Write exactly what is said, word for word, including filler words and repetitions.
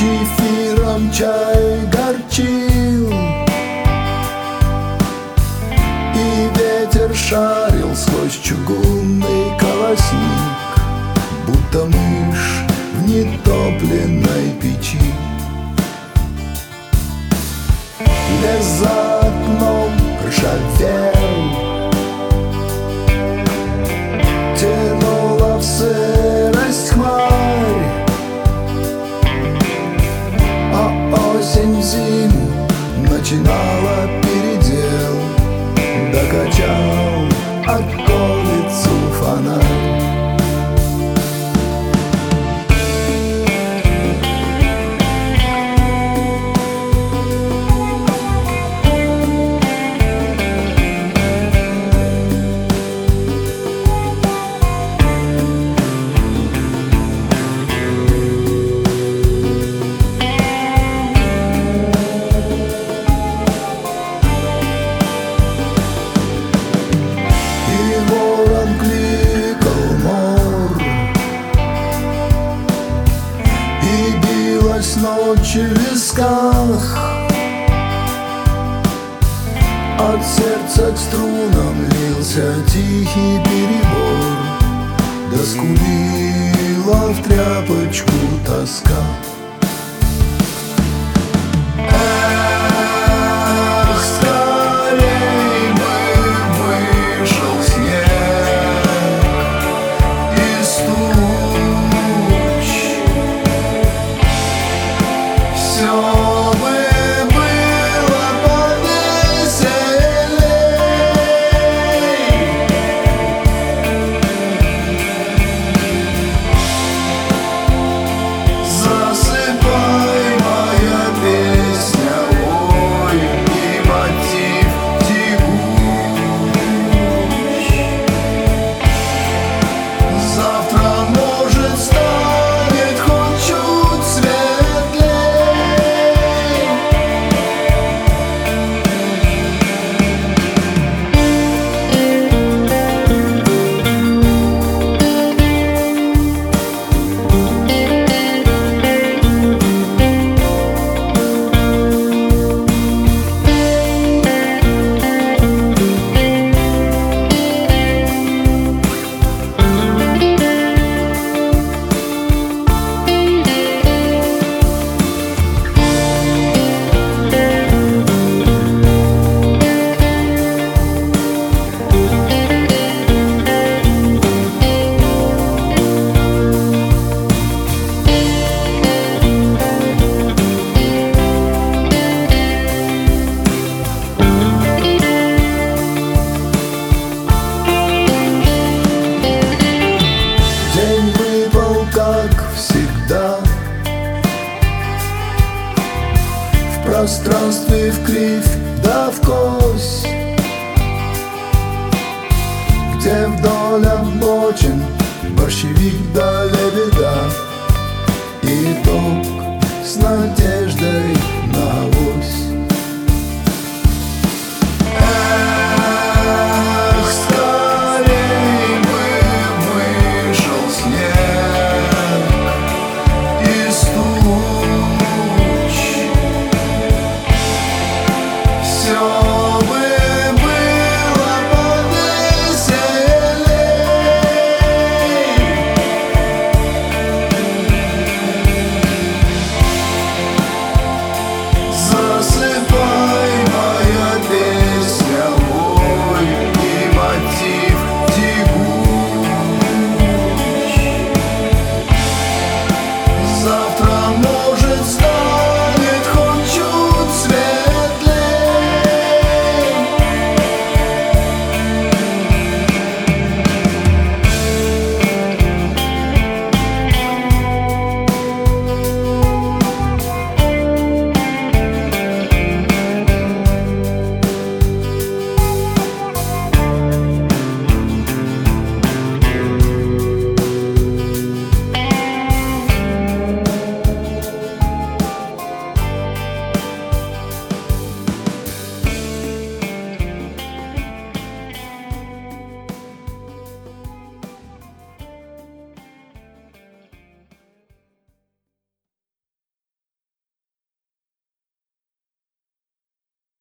Чифиром чай горчил, и ветер шарил сквозь чугунный колосник, будто мышь в нетопленной печи. Лес за окном ржавел, тянула в сырость хмарь, а осень зиму начинала передел, докачал околицу фонарь. Ночи в висках, от сердца к струнам лился тихий перебор, да скулила в тряпочку тоска. В пространстве вкривь да вкось, где вдоль обочин борщевик да лебеда.